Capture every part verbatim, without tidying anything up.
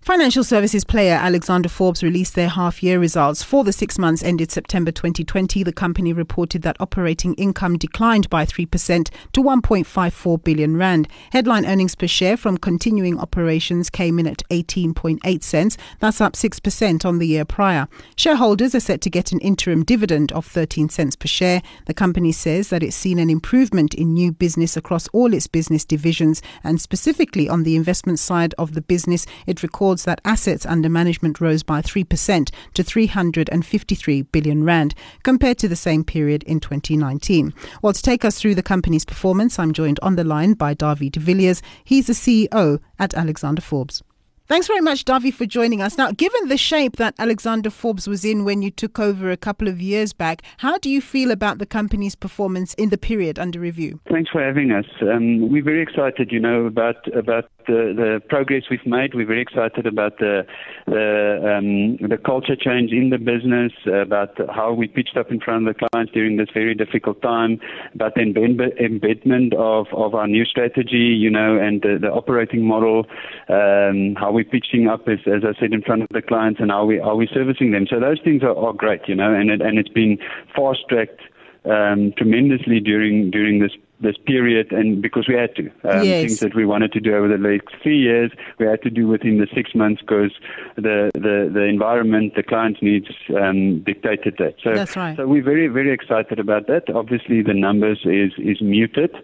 Financial services player Alexander Forbes released their half-year results. For the six months ended September twenty twenty, the company reported that operating income declined by three percent to one point five four billion rand. Headline earnings per share from continuing operations came in at eighteen point eight cents. That's up six percent on the year prior. Shareholders are set to get an interim dividend of thirteen cents per share. The company says that it's seen an improvement in new business across all its business divisions, and specifically on the investment side of the business, it records that assets under management rose by three percent to three hundred fifty-three billion rand compared to the same period in twenty nineteen. Well, to take us through the company's performance, I'm joined on the line by Dawie de Villiers. He's the C E O at Alexander Forbes. Thanks very much, Dawie, for joining us. Now, given the shape that Alexander Forbes was in when you took over a couple of years back, how do you feel about the company's performance in the period under review? Thanks for having us. Um, we're very excited, you know, about about the, the progress we've made. We're very excited about the the, um, the culture change in the business, about how we pitched up in front of the clients during this very difficult time, about the embed- embedment of, of our new strategy, you know, and the, the operating model, um, how we're pitching up, as, as I said, in front of the clients, and how we are we servicing them. So those things are, are great, you know, and it, and it's been fast-tracked um, tremendously during during this this period, and because we had to. Um, yes. Things that we wanted to do over the next three years, we had to do within the six months because the, the, the environment, the client's needs um, dictated that. So, That's right. So we're very, very excited about that. Obviously, the numbers is, is muted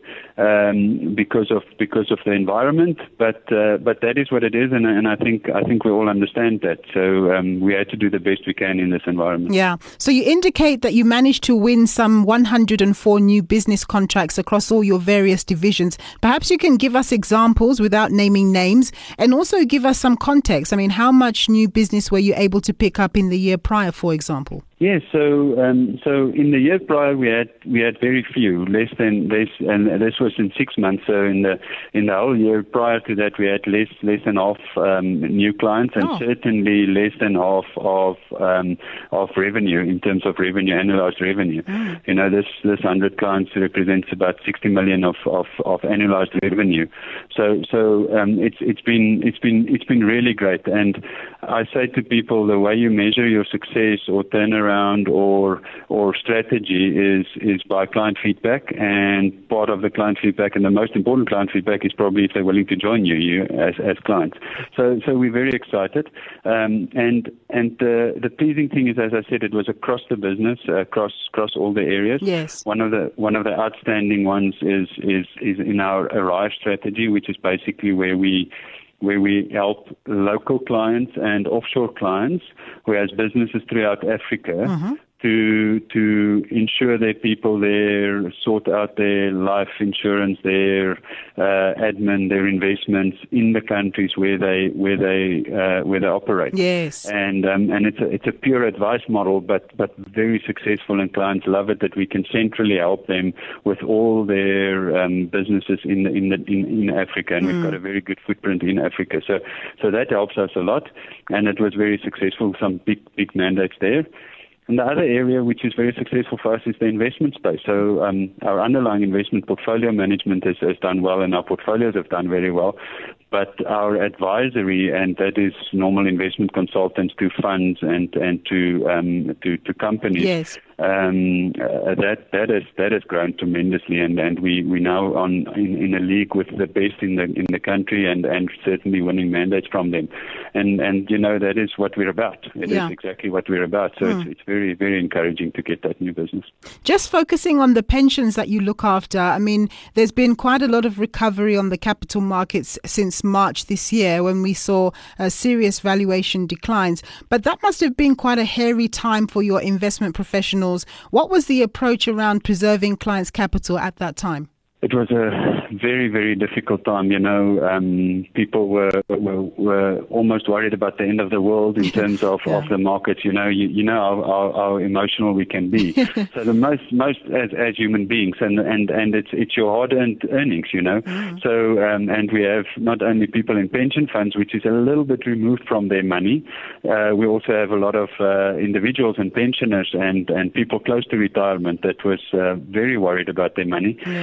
um, because of because of the environment, but uh, but that is what it is, and, and I think I think we all understand that. So um, we had to do the best we can in this environment. Yeah. So you indicate that you managed to win some one hundred four new business contracts across all your various divisions. Perhaps you can give us examples without naming names, and also give us some context. I mean, how much new business were you able to pick up in the year prior, for example? Yes, so um, so in the year prior we had we had very few, less than less, and this was in six months. So in the in the whole year prior to that, we had less less than half um, new clients, and oh. certainly less than half of um, of revenue in terms of revenue, annualized revenue. Mm. You know, this this hundred clients represents about sixty million of, of, of annualized revenue. So so um, it's it's been it's been it's been really great. And I say to people, the way you measure your success or turnaround or or strategy is is by client feedback, and part of the client feedback, and the most important client feedback, is probably if they're willing to join you, you as as clients. So so we're very excited, um, and and the the pleasing thing is, as I said, it was across the business, across across all the areas. Yes. One of the one of the outstanding ones is is is in our Arrive strategy, which is basically where we where we help local clients and offshore clients who has businesses throughout Africa mm-hmm. to to ensure that people there sort out their life insurance, their uh, admin, their investments in the countries where they where they uh, where they operate. Yes, and um, and it's a it's a pure advice model, but but very successful, and clients love it that we can centrally help them with all their um, businesses in the, in the in, in Africa, and mm. we've got a very good footprint in Africa. So so that helps us a lot, and it was very successful. Some big big mandates there. And the other area which is very successful for us is the investment space. So um, our underlying investment portfolio management has, has done well, and our portfolios have done very well. But our advisory, and that is normal investment consultants to funds and and to um, to, to companies. Yes. Um, uh, that that has that has grown tremendously, and, and we we now on in, in a league with the best in the in the country, and, and certainly winning mandates from them, and and you know that is what we're about. It yeah. is exactly what we're about. So mm. it's it's very very encouraging to get that new business. Just focusing on the pensions that you look after, I mean, there's been quite a lot of recovery on the capital markets since March this year, when we saw uh, serious valuation declines. But that must have been quite a hairy time for your investment professionals. What was the approach around preserving clients' capital at that time? It was a very, very difficult time. You know, um, people were, were were almost worried about the end of the world in terms of, yeah. of the markets. You know, you, you know how, how, how emotional we can be. So the most most as, as human beings, and, and, and it's it's your hard-earned earnings. You know, mm. so um, and we have not only people in pension funds, which is a little bit removed from their money. Uh, we also have a lot of uh, individuals and pensioners and and people close to retirement that was uh, very worried about their money. Yes. Uh,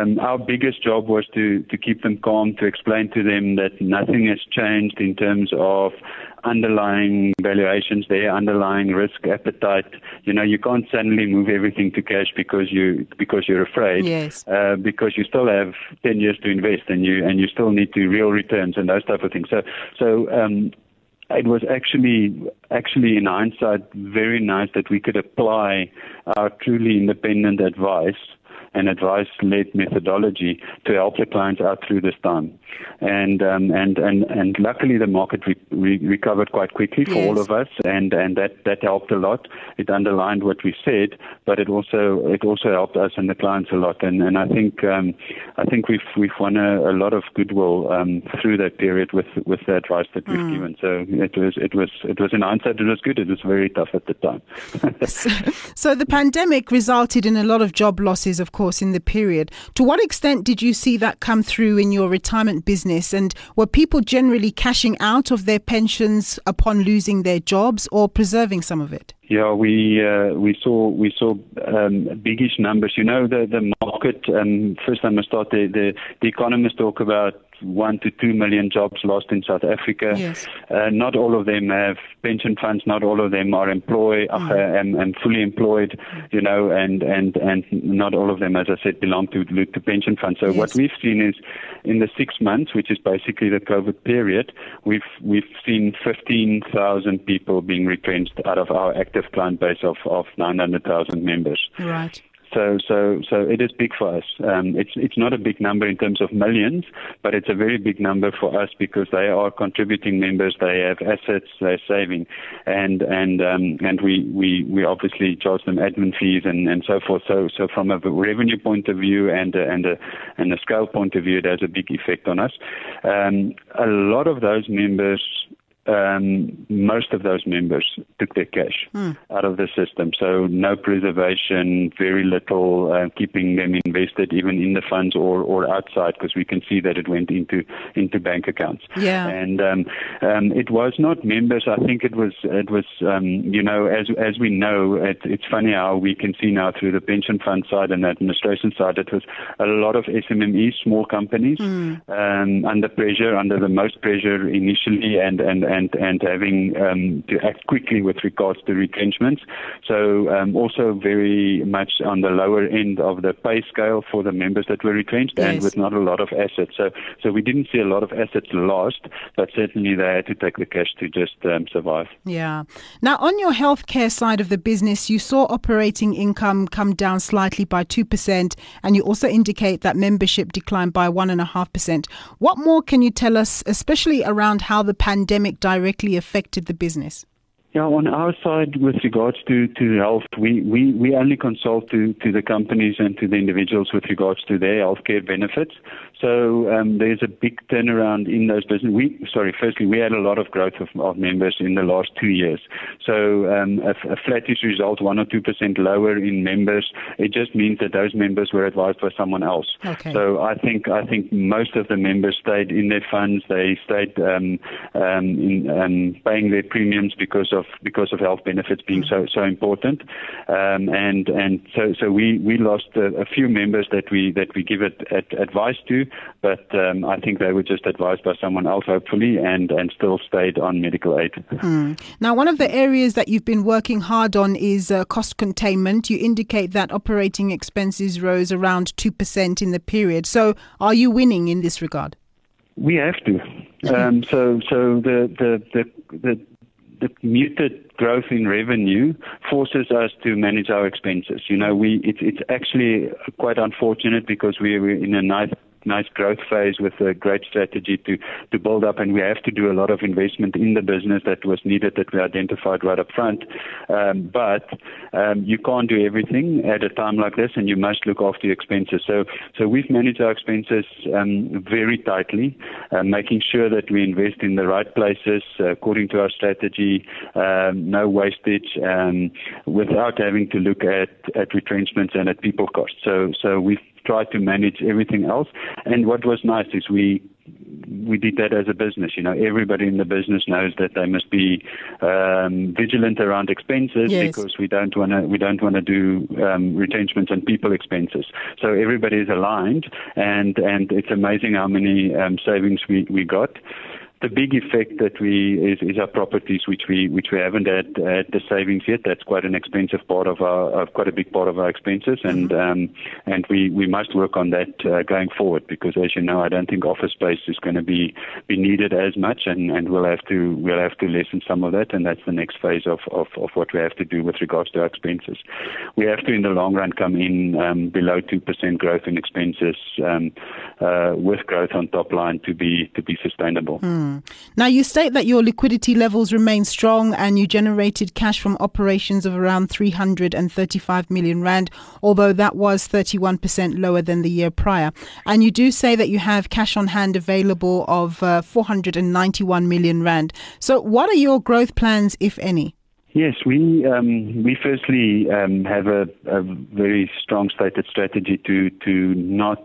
um, our biggest job was to, to keep them calm, to explain to them that nothing has changed in terms of underlying valuations there, underlying risk appetite. You know, you can't suddenly move everything to cash because you because you're afraid. Yes. Uh, because you still have ten years to invest, and you and you still need to real returns and those type of things. So so. Um, It was actually, actually in hindsight, very nice that we could apply our truly independent advice and advice-led methodology to help the clients out through this time. And um, and, and and luckily the market re- re- recovered quite quickly for yes. all of us, and, and that, that helped a lot. It underlined what we said, but it also it also helped us and the clients a lot. And and I think um, I think we've we've won a, a lot of goodwill um, through that period with with the advice that we've mm. given. So it was it was it was in hindsight it was good. It was very tough at the time. so, so the pandemic resulted in a lot of job losses, of course, in the period. To what extent did you see that come through in your retirement business, and were people generally cashing out of their pensions upon losing their jobs or preserving some of it? Yeah, we uh, we saw we saw um, biggish numbers. You know, the the market. Um, first, I must start. The, the the economists talk about one to two million jobs lost in South Africa. Yes. Uh, not all of them have pension funds. Not all of them are employed mm. uh, and, and fully employed. You know, and, and, and not all of them, as I said, belong to to pension funds. So yes. what we've seen is in the six months, which is basically the COVID period, we've we've seen fifteen thousand people being retrenched out of our active client base of, of nine hundred thousand members. Right. So, so, so it is big for us. Um, it's it's not a big number in terms of millions, but it's a very big number for us because they are contributing members. They have assets, they're saving, and and um, and we, we, we obviously charge them admin fees and, and so forth. So so from a revenue point of view and a, and a and a scale point of view, it has a big effect on us. Um, a lot of those members. Um, most of those members took their cash mm. out of the system. So no preservation, very little, uh, keeping them invested even in the funds or, or outside, because we can see that it went into into bank accounts. Yeah. And um, um, it was not members. I think it was it was um, you know as as we know, it, it's funny how we can see now through the pension fund side and the administration side, it was a lot of S M Es, small companies, mm. um, under pressure, under the most pressure initially, and and and and having um, to act quickly with regards to retrenchments. So um, also very much on the lower end of the pay scale for the members that were retrenched, yes. and with not a lot of assets. So so we didn't see a lot of assets lost, but certainly they had to take the cash to just um, survive. Yeah. Now, on your healthcare side of the business, you saw operating income come down slightly by two percent, and you also indicate that membership declined by one point five percent. What more can you tell us, especially around how the pandemic directly affected the business? Yeah, on our side, with regards to, to health, we, we, we only consult to, to the companies and to the individuals with regards to their healthcare benefits. So um, there's a big turnaround in those business. We sorry, firstly, we had a lot of growth of, of members in the last two years. So um, a, a flattish result, one or two percent lower in members, it just means that those members were advised by someone else. Okay. So I think I think most of the members stayed in their funds. They stayed um, um, in um, paying their premiums because of because of health benefits being so so important, um, and and so so we we lost a, a few members that we that we give it at, advice to, but um, I think they were just advised by someone else, hopefully, and and still stayed on medical aid. Mm. Now, one of the areas that you've been working hard on is uh, cost containment. You indicate that operating expenses rose around two percent in the period. So, are you winning in this regard? We have to. Um, so so the the the the The muted growth in revenue forces us to manage our expenses. You know, we it's it's actually quite unfortunate because we we're in a nice nice growth phase with a great strategy to to build up, and we have to do a lot of investment in the business that was needed, that we identified right up front. Um, but um, you can't do everything at a time like this, and you must look after your expenses. So so we've managed our expenses um, very tightly, uh, making sure that we invest in the right places uh, according to our strategy, um, no wastage, um, without having to look at, at retrenchments and at people costs. So so we've try to manage everything else. And what was nice is we we did that as a business. You know, everybody in the business knows that they must be um, vigilant around expenses, yes. because we don't want to we don't want to do um, retrenchments and people expenses. So everybody is aligned, and and it's amazing how many um, savings we we got. The big effect that we is, is our properties, which we which we haven't had, had the savings yet. That's quite an expensive part of our, uh, quite a big part of our expenses, and mm-hmm. um, and we, we must work on that uh, going forward. Because as you know, I don't think office space is going to be, be needed as much, and, and we'll have to we'll have to lessen some of that, and that's the next phase of, of, of what we have to do with regards to our expenses. We have to, in the long run, come in um, below two percent growth in expenses um, uh, with growth on top line to be to be sustainable. Mm. Now, you state that your liquidity levels remain strong and you generated cash from operations of around three hundred thirty-five million rand, although that was thirty-one percent lower than the year prior. And you do say that you have cash on hand available of uh, four hundred ninety-one million rand. So what are your growth plans, if any? Yes, we um, we firstly um, have a, a very strong stated strategy to to not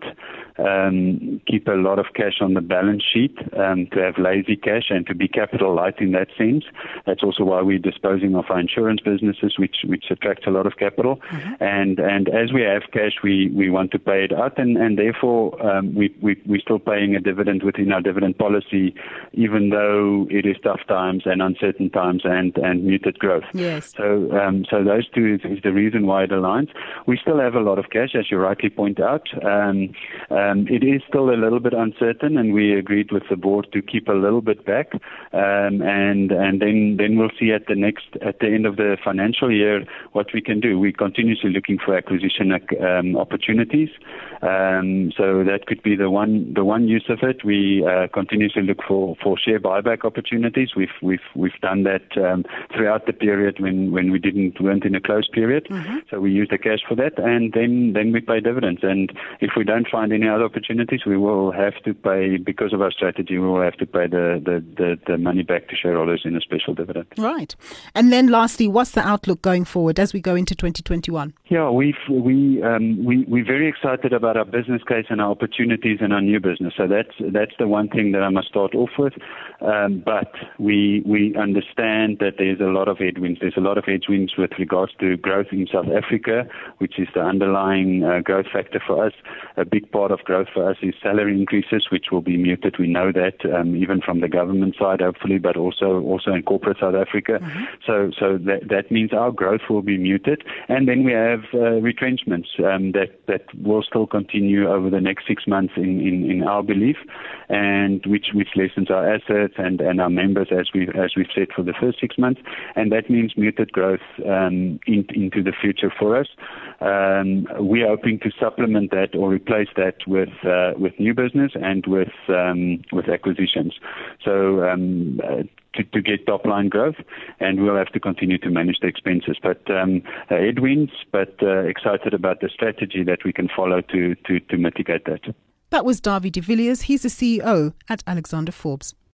um, keep a lot of cash on the balance sheet, um, to have lazy cash and to be capital light in that sense. That's also why we're disposing of our insurance businesses, which which attracts a lot of capital. Mm-hmm. And and as we have cash, we, we want to pay it out, and and therefore um, we we we're still paying a dividend within our dividend policy, even though it is tough times and uncertain times and and muted growth. Yes. So, um, so those two is, is the reason why it aligns. We still have a lot of cash, as you rightly point out. Um, um, it is still a little bit uncertain, and we agreed with the board to keep a little bit back, um, and and then then we'll see at the next at the end of the financial year what we can do. We're continuously looking for acquisition um, opportunities. Um, so that could be the one the one use of it. We uh, continuously look for, for share buyback opportunities. We've we've we've done that um, throughout the period when, when we didn't weren't in a closed period. Mm-hmm. So we use the cash for that, and then, then we pay dividends. And if we don't find any other opportunities, we will have to pay, because of our strategy, we will have to pay the, the, the, the money back to shareholders in a special dividend. Right. And then lastly, what's the outlook going forward as we go into twenty twenty-one? Yeah, we've, we um, we we're very excited about our business case and our opportunities and our new business. So that's that's the one thing that I must start off with. Um, but we we understand that there's a lot of headwinds. There's a lot of headwinds with regards to growth in South Africa, which is the underlying uh, growth factor for us. A big part of growth for us is salary increases, which will be muted. We know that um, even from the government side, hopefully, but also also in corporate South Africa. Mm-hmm. So so that that means our growth will be muted, and then we have uh, retrenchments um, that that will still continue over the next six months in, in, in our belief, and which which lessens our assets and, and our members as we as we've said for the first six months, and that means muted growth um, in, into the future for us. Um, we're hoping to supplement that or replace that with uh, with new business and with um, with acquisitions. So. Um, uh, To, to get top-line growth, and we'll have to continue to manage the expenses. But um, uh, headwinds, but uh, excited about the strategy that we can follow to, to, to mitigate that. That was Dawie de Villiers. He's the C E O at Alexander Forbes.